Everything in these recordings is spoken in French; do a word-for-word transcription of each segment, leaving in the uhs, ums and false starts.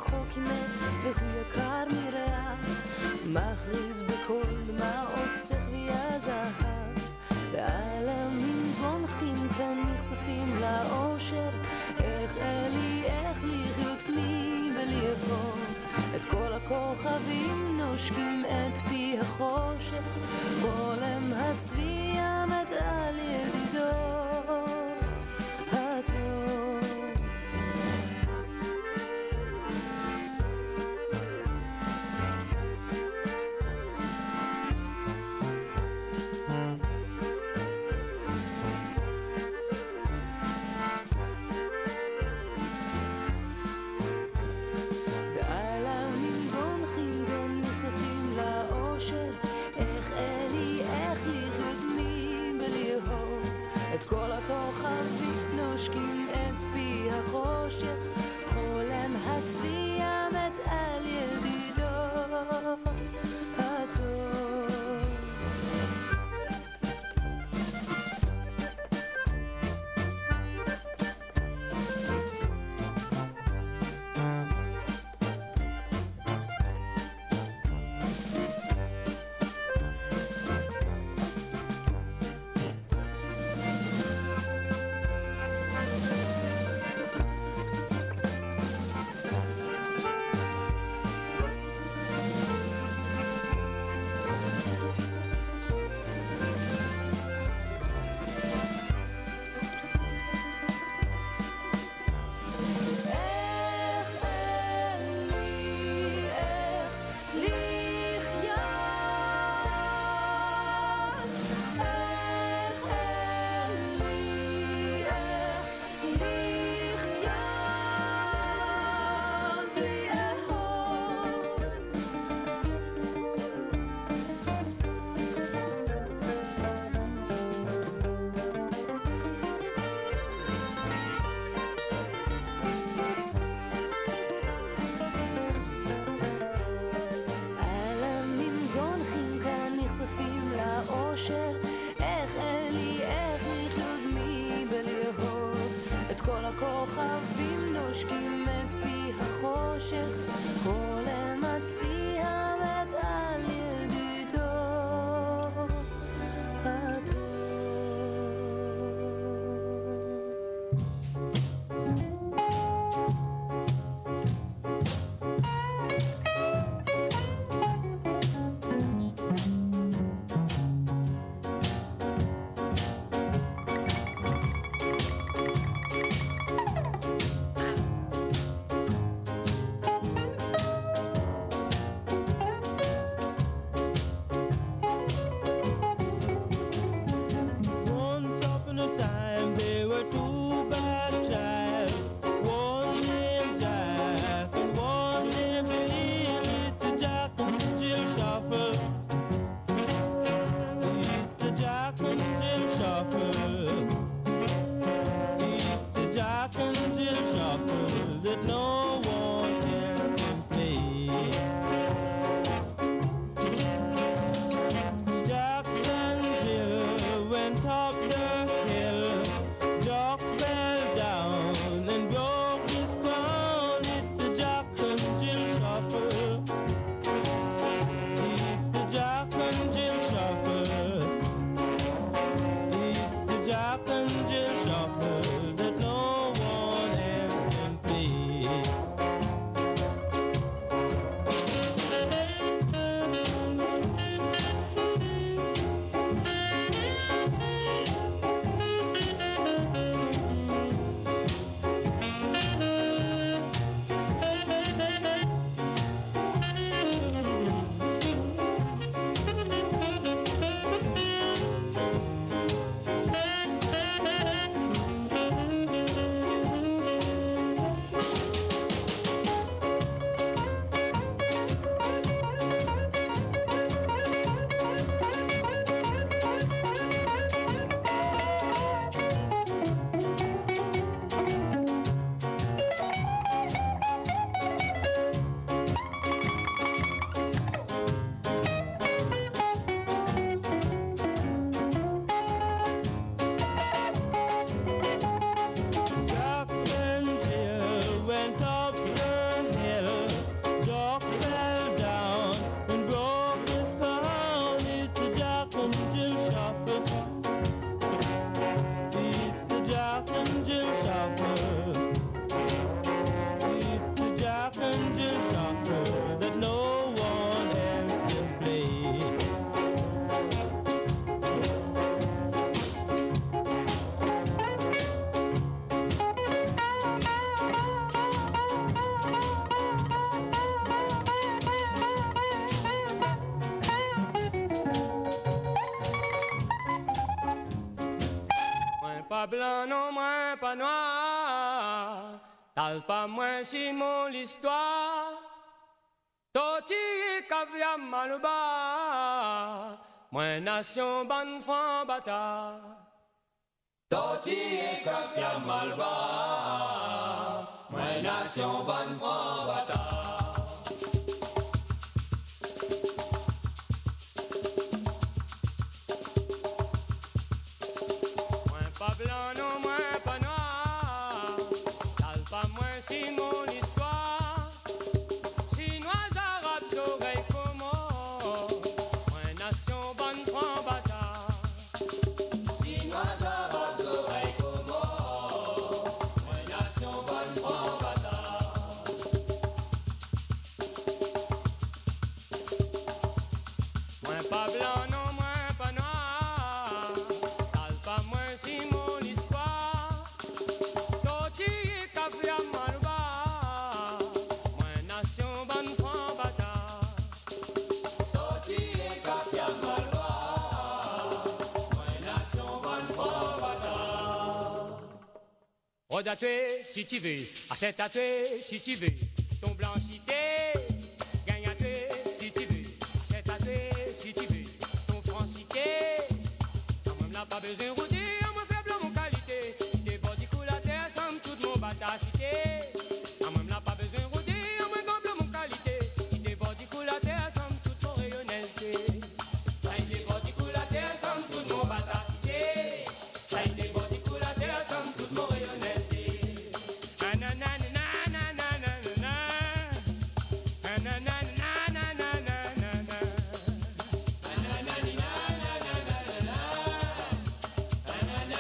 רחוק מת והוא יקר מרע, מכריז בכל דמעות שכבי הזהב, בעלמים גונחים כאן נחשפים לאושר, איך אלי איך לחיות לי בליבו, את כל הכוכבים נושקים את פי החושך, חולם הצבי המת על ידידו הטוב. את כל הכוכבים נושקים את פי החושך, חולם הצבי המת על ידידו הטוב. pas blanc, non, moins pas noir. T'as pas moins si mon l'histoire. Toti et caviar malba. Moins nation ban franc bata. Toti et caviar malba. Moins nation ban franc bata. Pas blanc, non, moins pas noir. T'as pas moins si mon histoire. Chinois, arabes, oreilles, comment. Moins nation, bonne franc bata. Chinois, arabes, oreilles, comment. Moins nation, bonne franc bata. Moins pas blanc, non, moins pas noir. T'as pas moins si mon histoire. Toti et Kafia Maluba. Moins nation ban franc bata. Toti et Kafia Maluba. Moins nation ban franc bata. Rode à tuer si tu veux. Achète à tuer si tu veux. Ton blanchité. Gagne à tuer si tu veux. Achète à tuer si tu veux. Ton francité. Quand même là pas besoin de rouler. Cité, en même là pas besoin de rouler, en même gomme mon qualité. Il déborde du coup la terre, somme toute mon rayonnalité. Ça il déborde du coup la terre, somme toute mon batacité. Ça il déborde du coup la terre, somme toute mon rayonnalité. Nanana nanana nanana. Nanana nanana nanana. Nanana nanana nanana. Nanana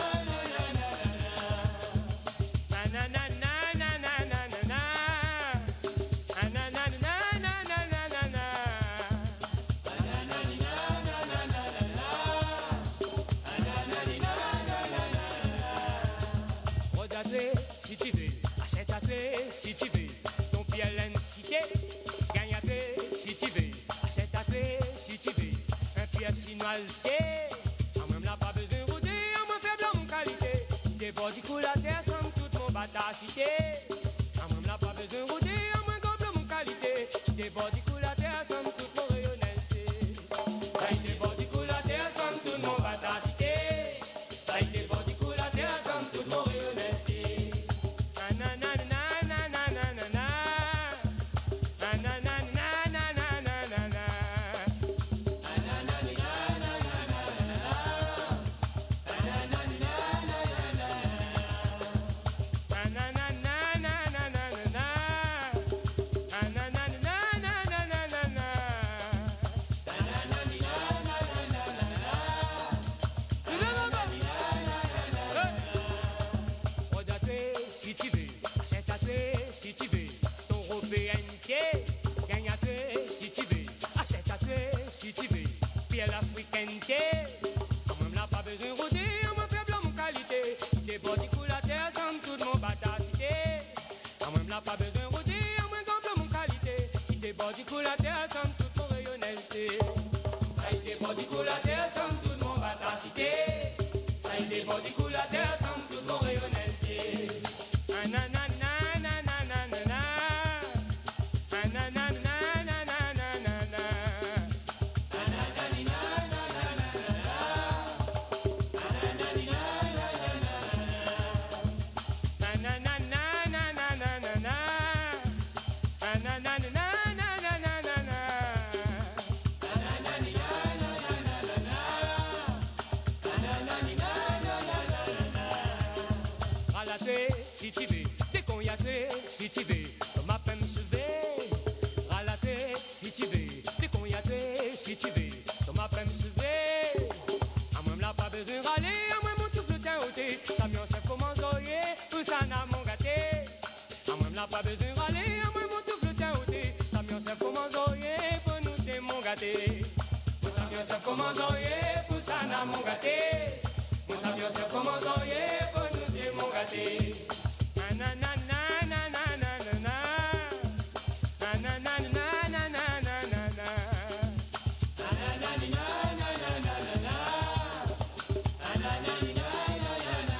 si tu veux, achète à tuer si tu veux, ton pied à l'incité, gagne à tuer si tu veux, achète à tuer si tu veux, un pied chinoisité, en même là pas besoin de rouler, en moins faible en qualité, déborde du coup la terre, somme toute mon batacité, en même là pas besoin de rouler, en moins gomme mon qualité, déborde du coup la terre, somme toute mon rayonnalité, ça y déborde du coup la terre, somme toute mon batacité, ça y déborde du coup la terre, somme toute mon rayonnalité. Si tu veux, achète à tuer si tu veux, ton européenneté, gagne à tuer si tu veux, achète à tuer si tu veux, puis l'africainité, en même là pas besoin de rouler, en moins faible mon qualité, déborde du coup la terre, somme toute mon batacité, en même là pas besoin de rouler, en moins gomme mon qualité, déborde du coup la terre, somme toute mon rayonnalité, ça y déborde du coup la terre, somme toute mon batacité, ça y déborde du coup la terre, somme toute mon rayonnalité. Si tu veux, dès qu'on y a tué, si tu veux, ma peine me sauver, ralater, si tu veux, dès qu'on y a tué, si tu veux, ma peine me sauver, à moi là pas besoin de râler, à moi mon tout flottin ôté, ça m'y en sait comment zoyer, tout ça n'a mon gâté, à moi là pas besoin de râler, à moi mon tout flottin ôté, ça m'y en sait comment zoyer, pour nous t'es mon gâté, pour ça m'y en sait comment zoyer, pour ça n'a mon gâté, pour ça m'y en sait comment zoyer, pour nous t'es mon gâté. Na na na na na na na na na na na na na na na na na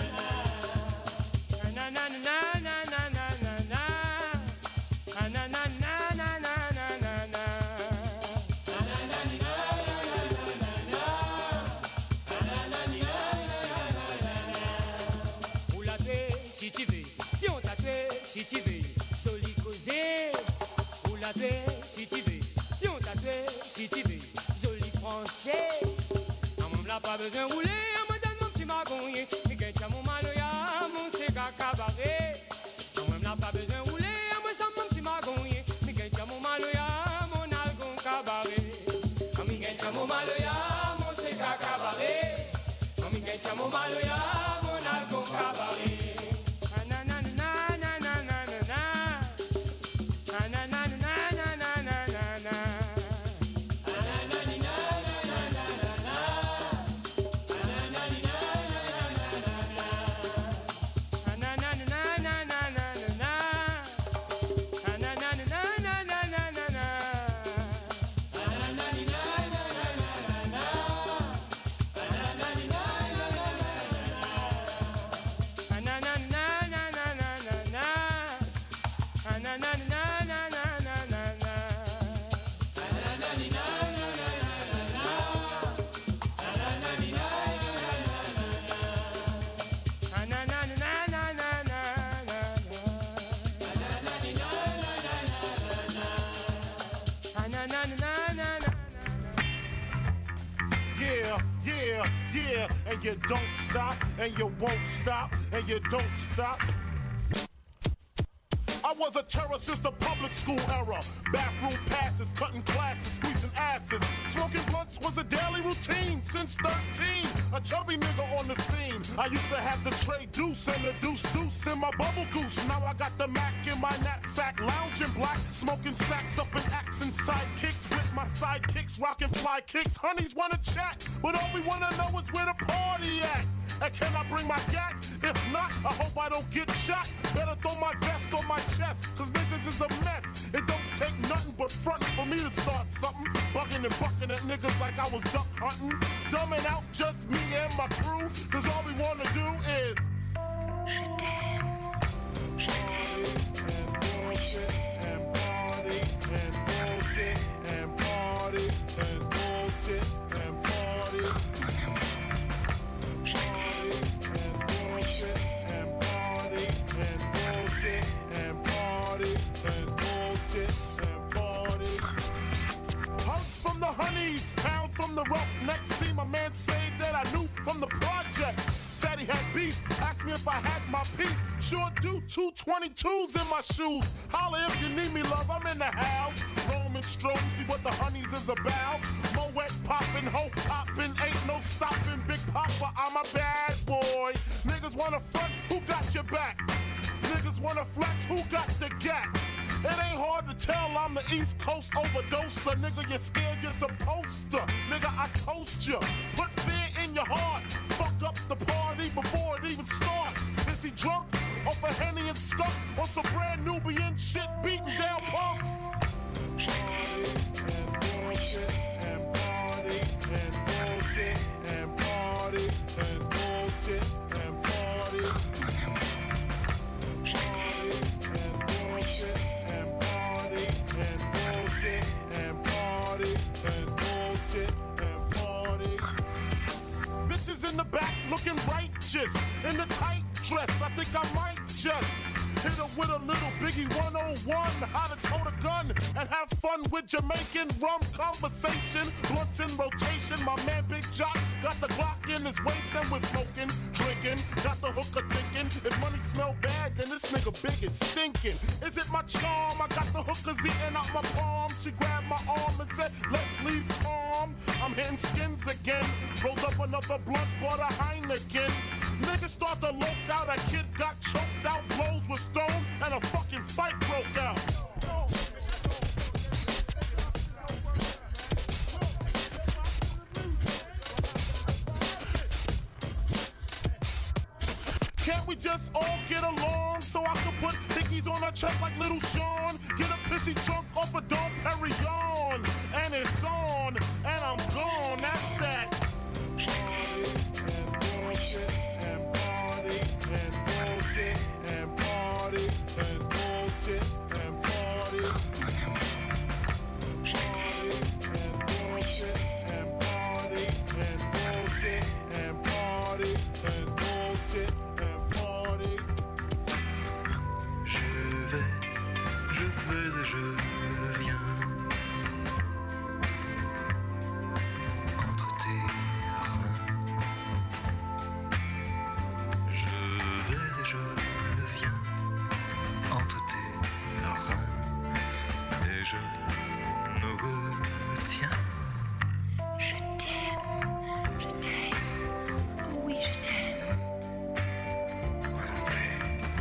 Si tu veux, soli causer, ou la paix, si tu veux, yon ta paix, si tu veux, joli français. A moi m'la pas besoin rouler, a moi donne mon petit magonnier, mi gagne mon maloya, mon séga cabaret. A moi m'la pas besoin rouler, a moi sans mon petit magonnier, mi gagne mon maloya, mon algon cabaret. A mi gagne mon maloya, mon séga cabaret. A mi gagne mon maloya, mon algon cabaret. And you don't stop, and you won't stop, and you don't stop. I was a terror since the public school era. Bathroom passes, cutting classes, squeezing asses. Smoking blunts was a daily routine since thirteen. A chubby nigga on the scene. I used to have the tray deuce and the deuce deuce in my bubble goose. Now I got the Mac in my knapsack, lounging black, smoking stacks up in accent sidekicks with my sidekicks, rocking fly kicks. Honeys wanna chat, but all we wanna know is where the party at. And can I bring my gat? If not, I hope I don't get shot. Better throw my vest on my chest, cause niggas is a mess. It don't take nothing but frontin' for me to start something. Bugging and bucking at niggas like I was duck hunting. Dumbing out just me and my crew, cause all we wanna do is Je t'aime, je t'aime, oui je t'aime. And party, and bullshit, and party, and bullshit, and party. Honeys, pound from the rough neck. See my man say that I knew from the projects. Said he had beef, asked me if I had my piece. Sure do, two twenty-twos in my shoes. Holla if you need me, love, I'm in the house. Roman strobe, see what the honeys is about. Moet poppin', ho poppin', ain't no stoppin'. Big Papa, I'm a bad boy. Niggas wanna front, who got your back? Niggas wanna flex, who got the gap? It ain't hard to tell I'm the East Coast overdoser. Nigga, you're scared, you're supposed to. Nigga, I toast you. Put fear in your heart. Fuck up the party before it even starts. Is he drunk? Off a Henny and skunk? Or some brand Nubian shit beating down punks? And party, and bullshit, and party, and bullshit, and party. In the back, looking righteous. In the tight dress, I think I might just Hit her with a little Biggie one oh one. How to tote a gun and have fun with Jamaican rum conversation. Blunts in rotation. My man Big Jock got the Glock in his waist and we're smoking, drinking. Got the hooker thinking. If money smell bad, then this nigga big is stinking. Is it my charm? I got the hookers eating out my palm. She grabbed my arm and said, let's leave calm. I'm hitting skins again. Rolled up another blunt, bought a Heineken. Niggas start to loke out. A kid got choked out, blows was thrown, and a fucking fight broke out. Can't we just all get along so I can put hickeys on her chest like Little Sean? Get a pissy drunk off a Dom Perignon. And it's on, and I'm gone, that's that. Party and bullshit and party and bullshit and party and bullshit and party and bullshit and party and bullshit. Je vais et je viens entre tes reins. Je vais et je viens entre tes reins et je me retiens. Je t'aime, je t'aime, oui je t'aime. Moi non plus.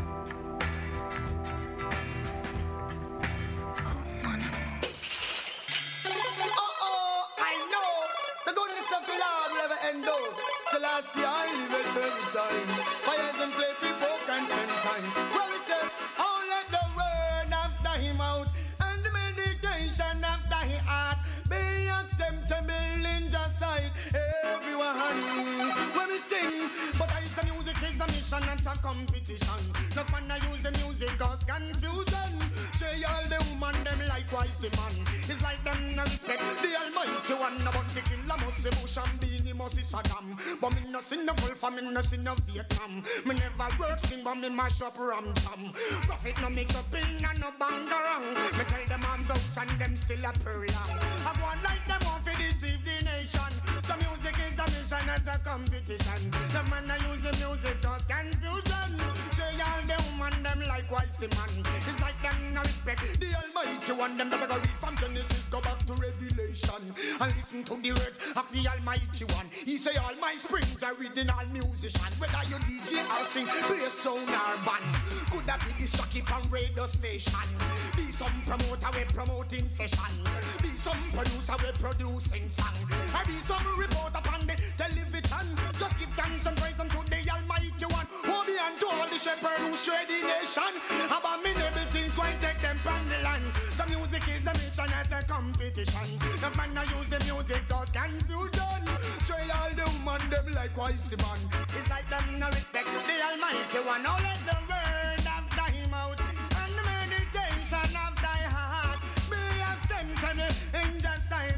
Selassie, I live it every time. Fires and play people can spend time. Well, we say, oh, let the word after him out and the meditation after his heart be acceptable in just sight. Everyone, when we sing, but I say music is a mission and a competition. No fun I use the music cause confusion. Say all the woman, them likewise the man. It's like them no respect the Almighty one. No bounty killer must be Bush and Beanie must be Saddam. But me no see no Gulf and me no see no Vietnam. Me never work sing but me mash up ram tam. Profit no mix up in and no bangarang. Me tell them arms out and them still a prolong. I go on like them want to deceive the nation. The music is a mission as a competition. The man I use the music cause confusion. Say all the woman them likewise the man. It's like them no respect the Almighty one. Them better go read from Genesis go back to Revelation and listen to the words of the Almighty one. He say all my springs are within all musicians. Whether you D J or sing, play a sound or band. Could that be this jockey on radio station? Be some promoter we promoting session. Be some producer we producing song. Or be some reporter on the television. Just give thanks and praise unto the Almighty one. Who be unto all the shepherd who's trading nation. Abominable things going take them from the land. The music is the mission as a competition. The man I use the music cause confusion. Stray all the woman them likewise the man. It's like them no respect the Almighty one. Now let the word after him out and the meditation of thy heart be accepted in the sight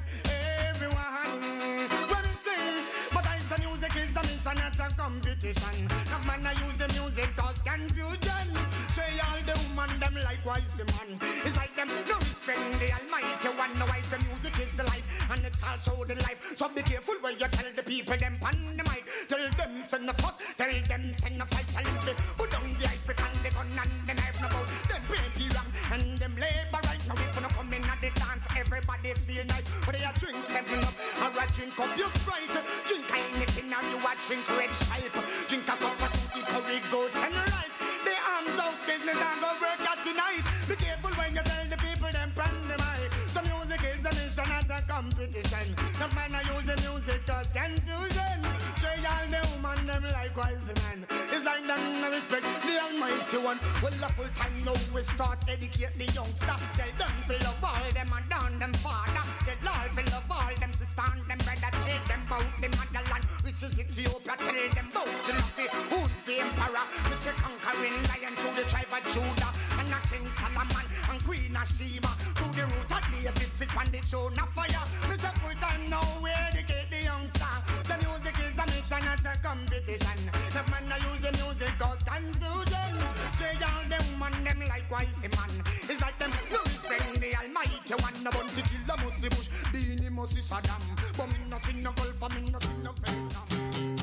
everyone. When we sing, but I say music is the mission as a competition. The man I use the music cause confusion. Stray all the woman them likewise the man. It's like them no respect the Almighty one. Now I say music is the life and it's also the life. So be careful where you tell the people them pan the mic. Tell them send the fuss, tell them send the fight. Tell them say put down the ice pick and the gun and the knife. No about them baby ram and them labor right. Now if you no come in at the dance everybody feel nice. But they a drink seven up or a drink up your Sprite. Drink anything now you a drink red stripe. Drink a cup of sweet curry goat and rice. The arms house business and go work at tonight. Be careful when you tell the people them pan the mic. The music is the mission at a competition. The man I use the music cause confusion. Say all the woman them likewise the man. It's like them no respect the Almighty one. Well a full time now we start educate the youngster. Tell them to love all them and down them father. Tell all to love all them sister and them brother. Tell them about the motherland which is Ethiopia. Tell them about Selassie who's the emperor. Mister Conquering Lion to the tribe of Judah. And a King Solomon and Queen of Sheba. To the root of David sit on the throne of fire. Mister full time now we educate the youngster. The music is the mission at a competition. The man I use the music cause confusion. Say all the woman likewise the man. It's like them no respect the almighty one. No bounty killer must see Bush, Beanie must see Saddam. But me no see no Gulf, me no see no Vietnam.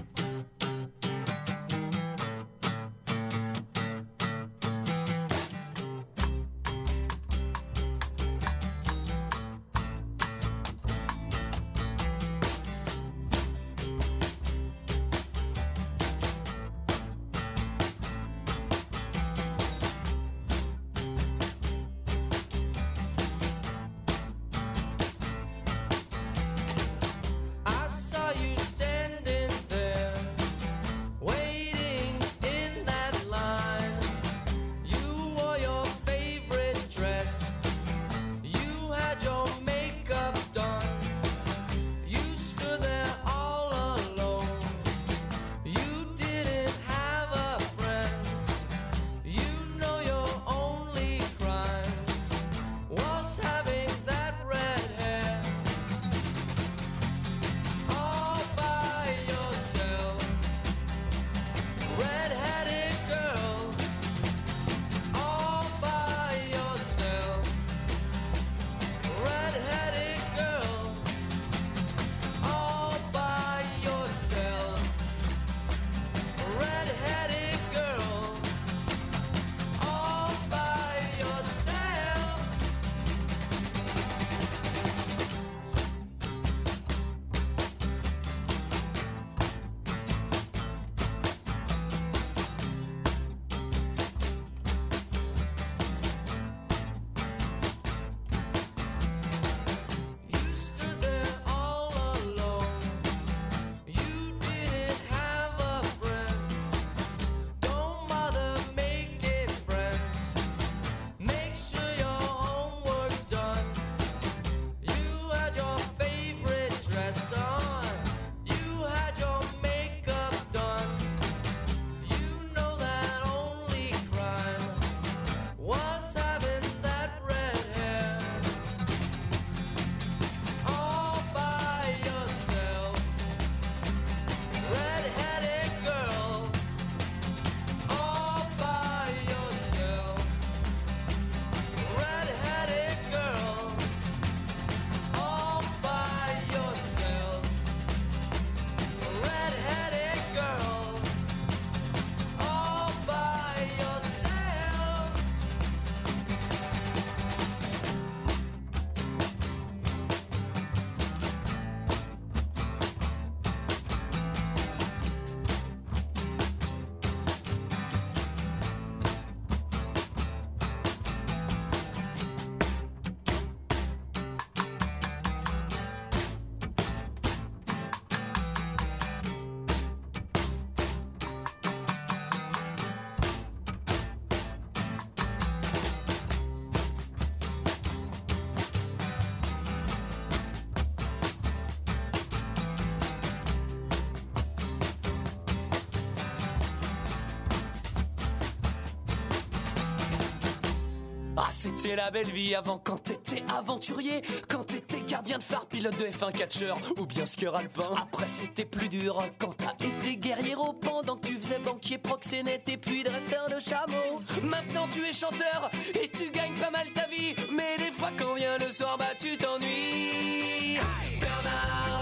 C'était la belle vie avant, quand t'étais aventurier, quand t'étais gardien de phare, pilote de F un catcheur ou bien skieur alpin. Après c'était plus dur quand t'as été guerriero, pendant que tu faisais banquier, proxénète et puis dresseur de chameau. Maintenant tu es chanteur et tu gagnes pas mal ta vie, mais des fois quand vient le soir bah tu t'ennuies. Bernard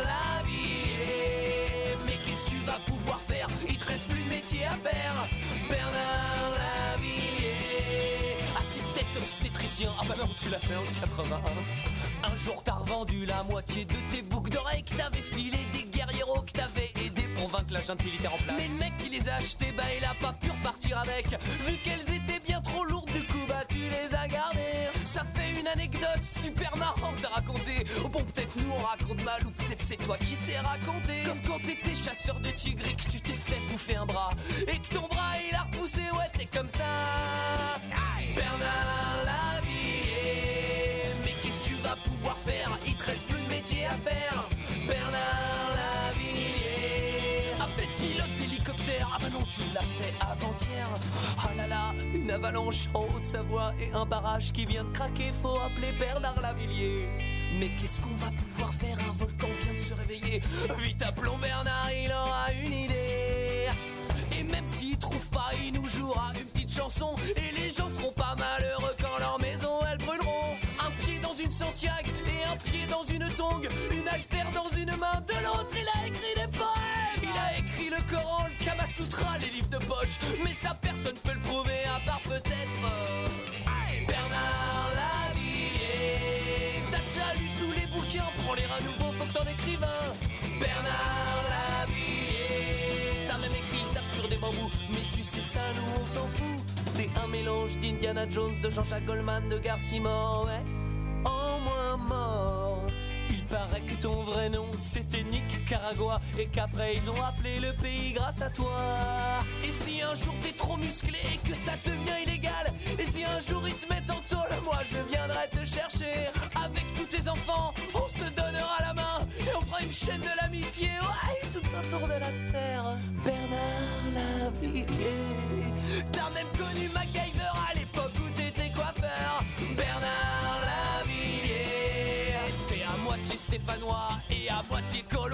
Lavillier, mais qu'est-ce que tu vas pouvoir faire? Il te reste plus de métier à faire. Bernard Lavillier, ah c'est peut-être obstétricien, ah bah non tu l'as fait en quatre-vingt-un. Un jour t'as revendu la moitié de tes boucles d'oreilles, que t'avais filé des guerrieros, que t'avais aidé pour vaincre la junte militaire en place. Mais le mec qui les a achetés, bah il a pas pu repartir avec, vu qu'elles étaient bien trop lourdes, du coup bah tu les as gardées. Ça fait une anecdote super marrante à raconter. Bon peut-être nous on raconte mal, ou peut-être c'est toi qui sais raconter. Comme quand t'étais chasseur de tigres et que tu t'es fait bouffer un bras, et que ton bras il a repoussé, ouais t'es comme ça. Bernard Lavillier, mais qu'est-ce que tu vas pouvoir faire? Il te reste plus de métier à faire. Bernard Lavillier, à peine pilote d'hélicoptère, ah bah non tu l'as fait avant-hier. Ah là là, une avalanche en Haute-Savoie et un barrage qui vient de craquer, faut appeler Bernard Lavillier. Mais qu'est-ce qu'on va pouvoir faire? Un volcan vient de se réveiller, vite appelons Bernard, il aura une idée. Et même s'il trouve pas, il nous jouera une petite chanson, et les gens seront pas malheureux Santiago et un pied dans une tongue, une altère dans une main, de l'autre il a écrit des poèmes. Il a écrit le Coran, le Kama Sutra, les livres de poche, mais ça personne peut le prouver à part peut-être euh, Bernard Lavilliers. T'as déjà lu tous les bouquins, prends-les à nouveau, faut que t'en écrives un. Bernard Lavilliers. T'as même écrit une tape sur des bambous, mais tu sais ça, nous on s'en fout. T'es un mélange d'Indiana Jones, de Jean-Jacques Goldman, de Garcimore, ouais, en moins mort. Il paraît que ton vrai nom c'était Nick Caragua et qu'après ils ont appelé le pays grâce à toi. Et si un jour t'es trop musclé et que ça devient illégal, et si un jour ils te mettent en tôle, moi je viendrai te chercher. Avec tous tes enfants, on se donnera la main et on fera une chaîne de l'amitié, ouais, tout autour de la terre. Bernard Lavilliers. T'as même connu MacGyver à l'époque où t'étais coiffeur. Bernard Lavilliers. T'es à moitié stéphanois et à moitié colombien.